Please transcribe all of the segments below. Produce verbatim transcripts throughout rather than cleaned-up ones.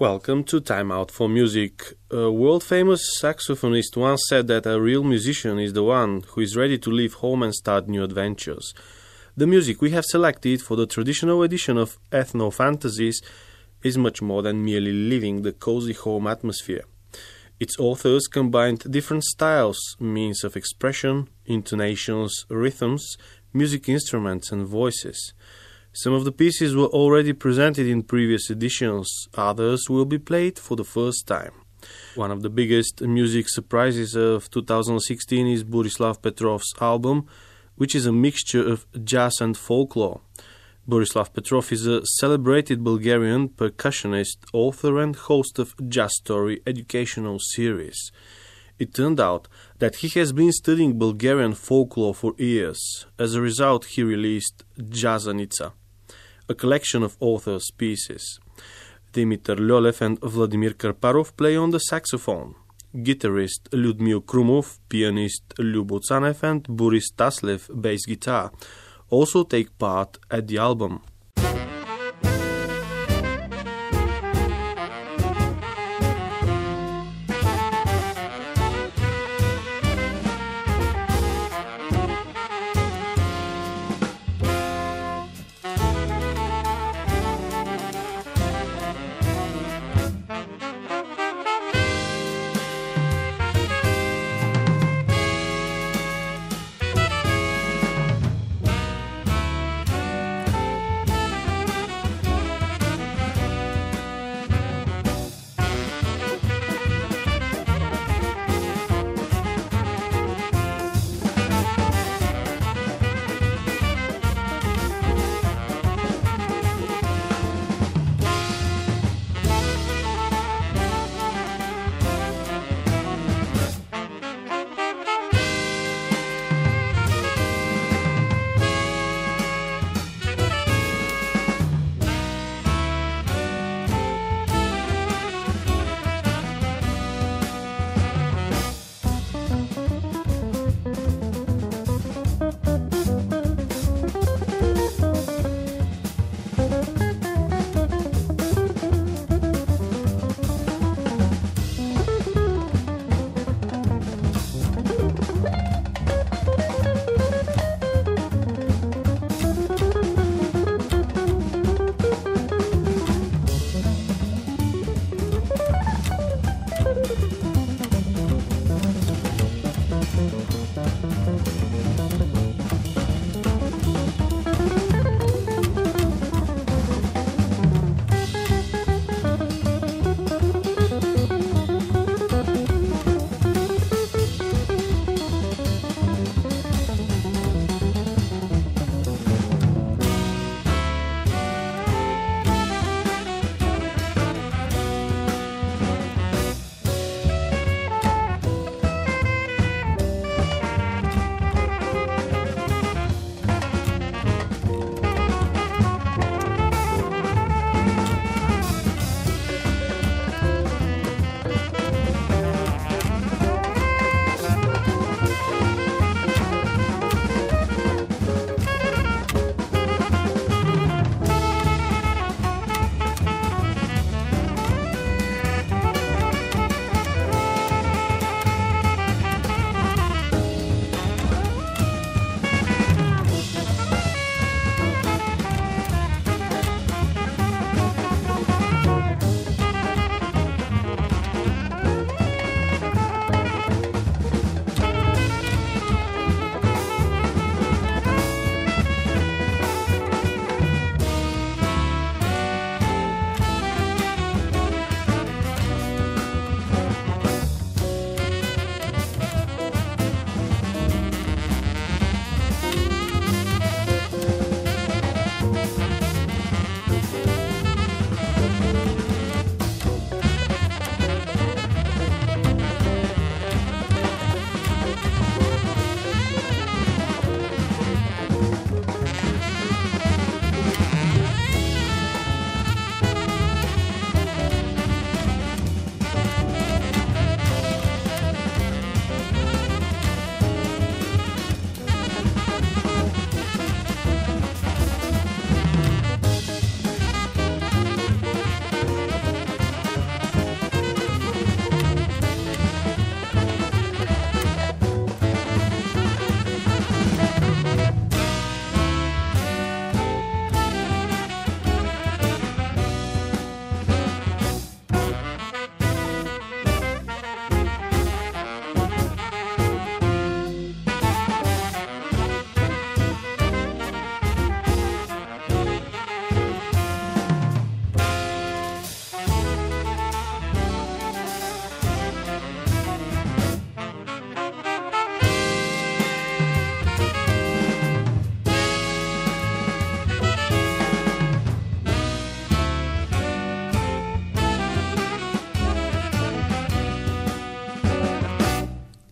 Welcome to Time Out for Music. A world-famous saxophonist once said that a real musician is the one who is ready to leave home and start new adventures. The music we have selected for the traditional edition of Ethno Fantasies is much more than merely living the cozy home atmosphere. Its authors combined different styles, means of expression, intonations, rhythms, music instruments and voices. Some of the pieces were already presented in previous editions, others will be played for the first time. One of the biggest music surprises of two thousand sixteen is Borislav Petrov's album, which is a mixture of jazz and folklore. Borislav Petrov is a celebrated Bulgarian percussionist, author and host of Jazz Story educational series. It turned out that he has been studying Bulgarian folklore for years. As a result, he released Jazzanitsa, a collection of authors' pieces. Dimitar Lyolev and Vladimir Karparov play on the saxophone. Guitarist Lyudmil Krumov, pianist Lyubo Tsanev and Boris Taslev, bass guitar, also take part at the album.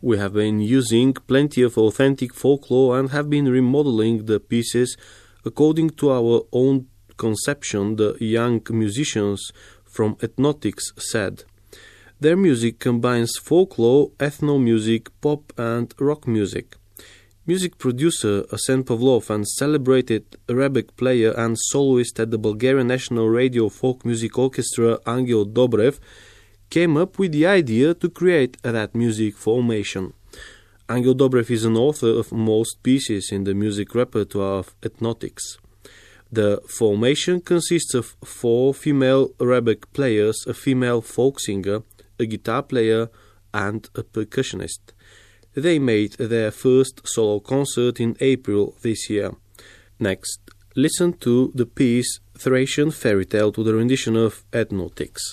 We have been using plenty of authentic folklore and have been remodeling the pieces according to our own conception, the young musicians from Ethnotics said. Their music combines folklore, ethno-music, pop and rock music. Music producer Arsen Pavlov and celebrated rebec player and soloist at the Bulgarian National Radio Folk Music Orchestra Angel Dobrev came up with the idea to create that music formation. Angel Dobrev is an author of most pieces in the music repertoire of Ethnotics. The formation consists of four female rebec players, a female folk singer, a guitar player and a percussionist. They made their first solo concert in April this year. Next, listen to the piece Thracian Fairy Tale to the rendition of Ethnotics.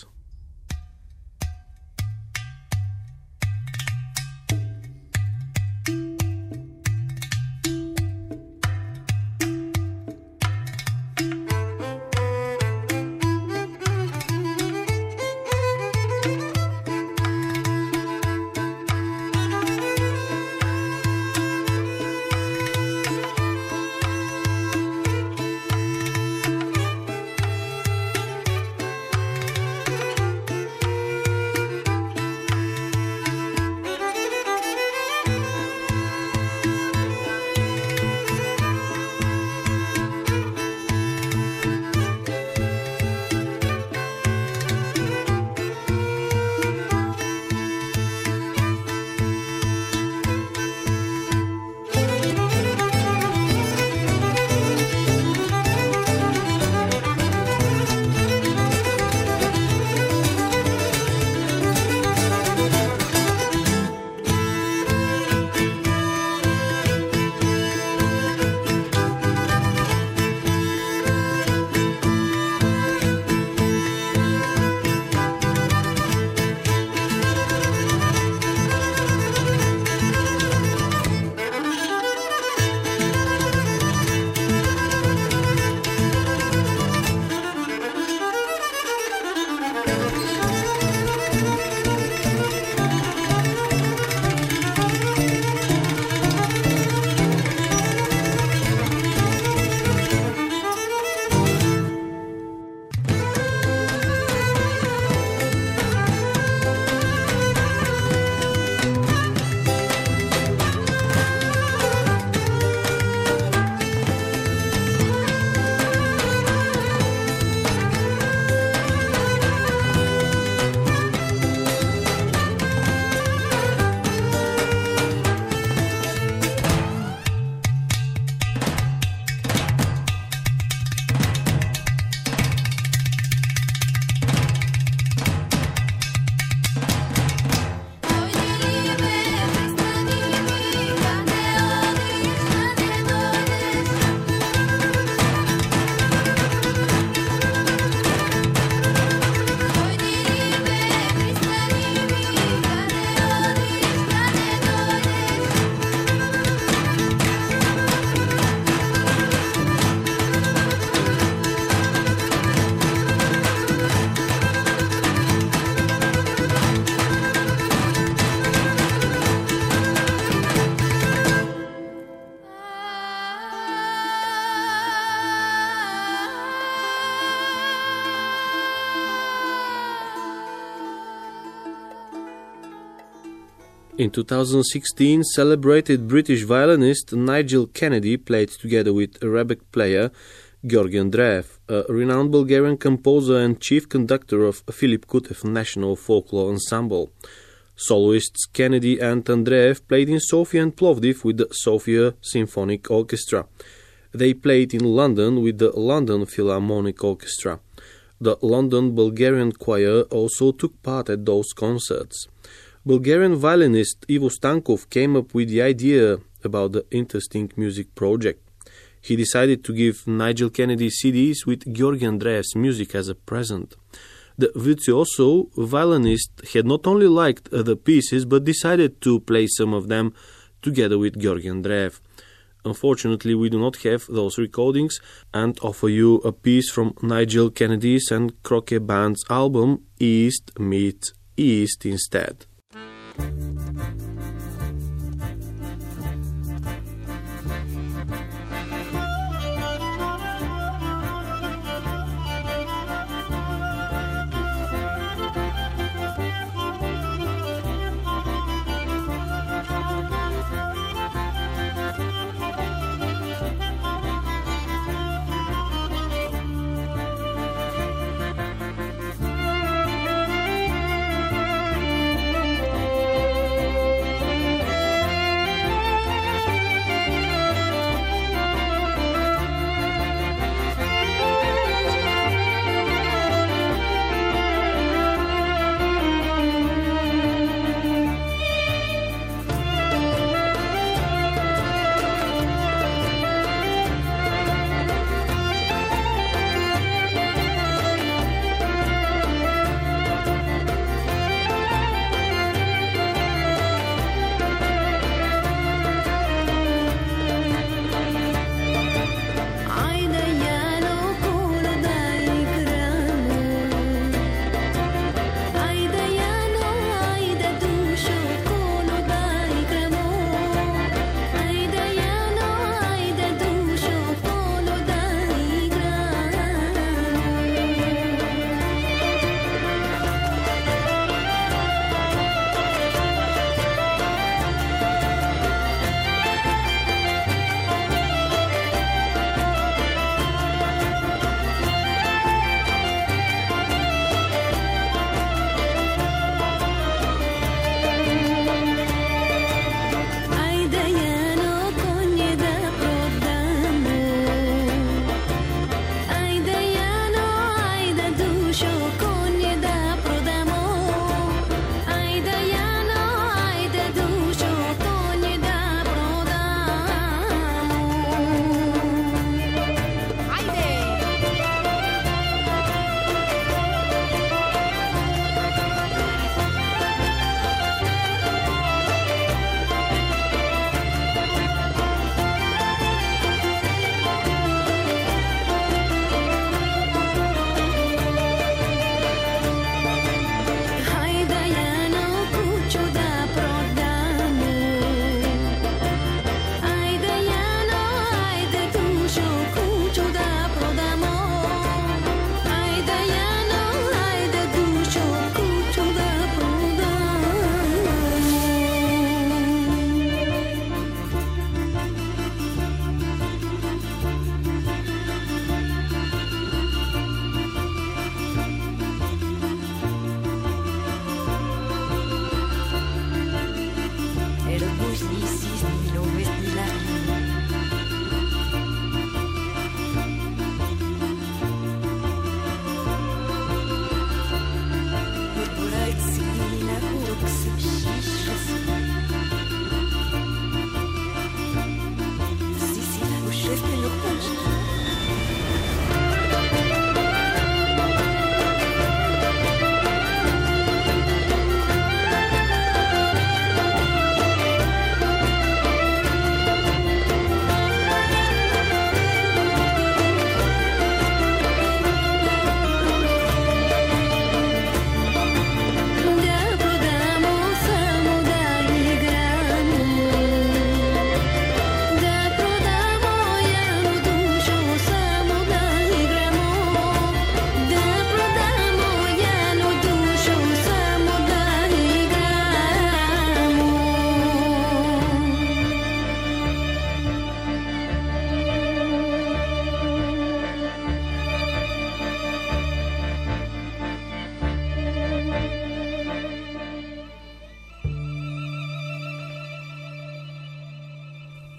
In two thousand sixteen, celebrated British violinist Nigel Kennedy played together with rebec player Georgi Andreev, a renowned Bulgarian composer and chief conductor of Philip Kutev National Folklore Ensemble. Soloists Kennedy and Andreev played in Sofia and Plovdiv with the Sofia Symphonic Orchestra. They played in London with the London Philharmonic Orchestra. The London Bulgarian Choir also took part at those concerts. Bulgarian violinist Ivo Stankov came up with the idea about the interesting music project. He decided to give Nigel Kennedy C Ds with Georgi Andreev's music as a present. The virtuoso violinist had not only liked the pieces but decided to play some of them together with Georgi Andreev. Unfortunately, we do not have those recordings and offer you a piece from Nigel Kennedy's and Croquet Band's album East Meets East instead.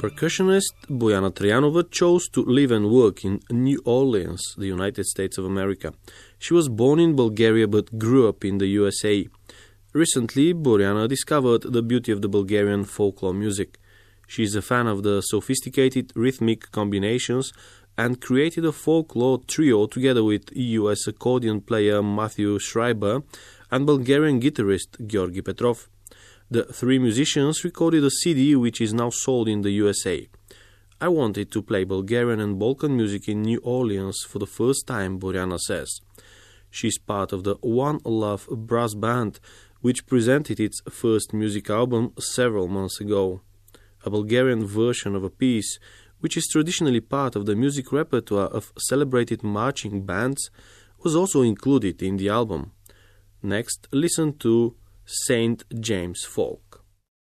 percussionist Bojana Trianova chose to live and work in New Orleans, the United States of America. She was born in Bulgaria but grew up in the U S A. Recently, Bojana discovered the beauty of the Bulgarian folklore music. She is a fan of the sophisticated rhythmic combinations and created a folklore trio together with U S accordion player Matthew Schreiber and Bulgarian guitarist Georgi Petrov. The three musicians recorded a C D which is now sold in the U S A. I wanted to play Bulgarian and Balkan music in New Orleans for the first time, Bojana says. She is part of the One Love brass band, which presented its first music album several months ago. A Bulgarian version of a piece, which is traditionally part of the music repertoire of celebrated marching bands, was also included in the album. Next, listen to Saint James Folk.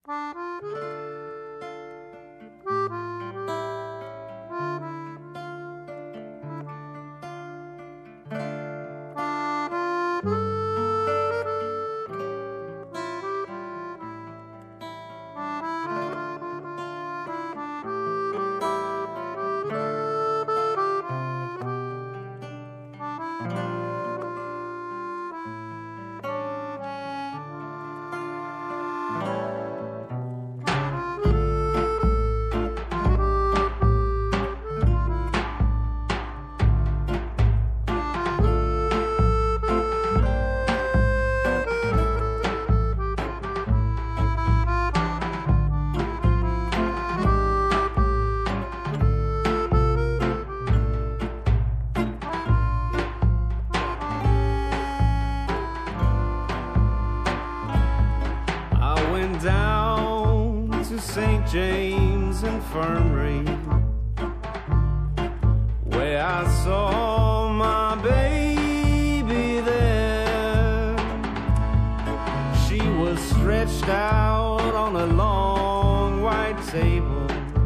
Saint James Infirmary, where I saw my baby there. She was stretched out on a long white table,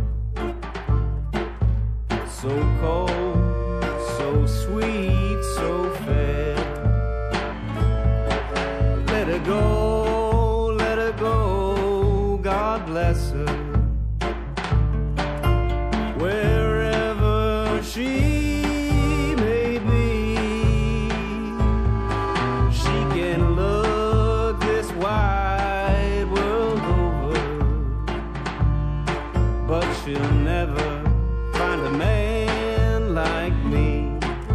so cold, so sweet, so fair. Let her go, let her go, God bless her. Wherever she may be, she can look this wide world over, but she'll never find a man like me.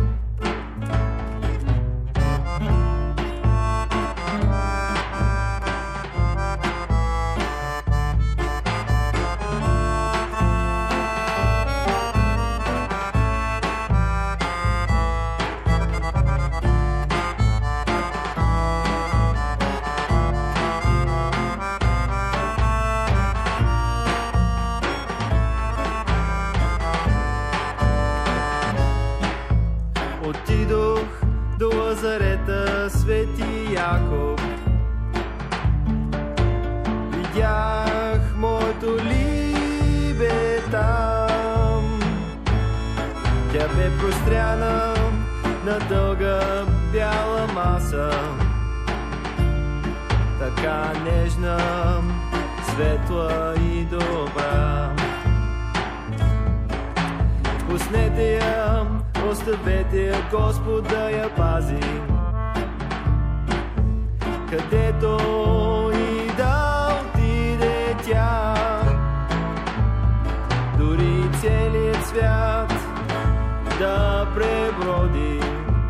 Отидох до лазарета Свети Яков, видях моето либе там. Тя бе простряна на дълга бяла маса, така нежна, светла и добра. Пуснете я, оставете я, Господ да я пази, където и да отиде тя. Дори целият свят да преброди,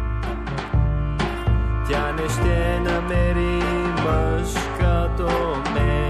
тя не ще намери мъж като мен.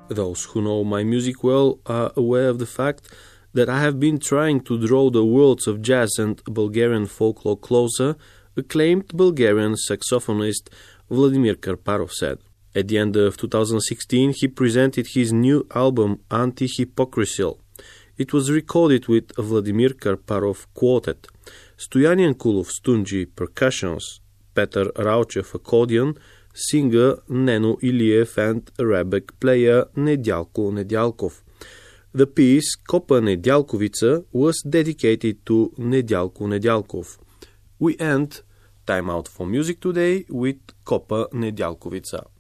Those who know my music well are aware of the fact that I have been trying to draw the worlds of jazz and Bulgarian folklore closer, acclaimed Bulgarian saxophonist Vladimir Karparov said. At the end of two thousand sixteen, he presented his new album Anti-Hypocrisy. It was recorded with Vladimir Karparov Quartet, Stoyan Yankulov Stunji percussions, Petar Rauchev accordion, singer Neno Iliev and Rebek player Nedialko Nedialkov. The piece Kopa Nedialkovica was dedicated to Nedialko Nedialkov. We end Time Out for Music today with Kopa Nedialkovica.